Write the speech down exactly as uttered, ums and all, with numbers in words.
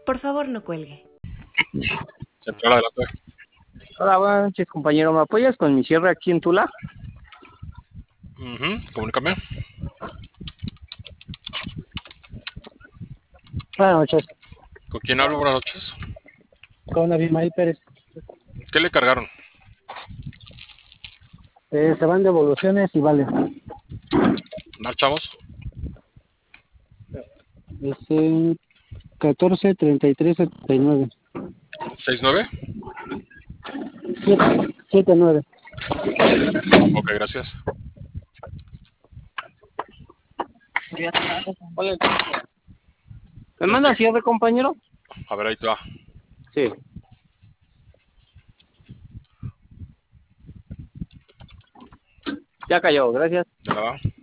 Por favor, no cuelgue. Central, adelante. Hola, buenas noches, compañero. ¿Me apoyas con mi cierre aquí en Tula? Uh-huh. Comunícame. Buenas noches. ¿Con quién hablo? Buenas noches. Con Abimael Pérez. ¿Qué le cargaron? Eh, se van devoluciones y vale. Marchamos. Es en catorce treinta y tres setenta y nueve. ¿seis nueve? siete nueve. Ok, gracias. ¿Me manda cierre, compañero? A ver, ahí te va. Sí. Ya cayó, gracias. De nada.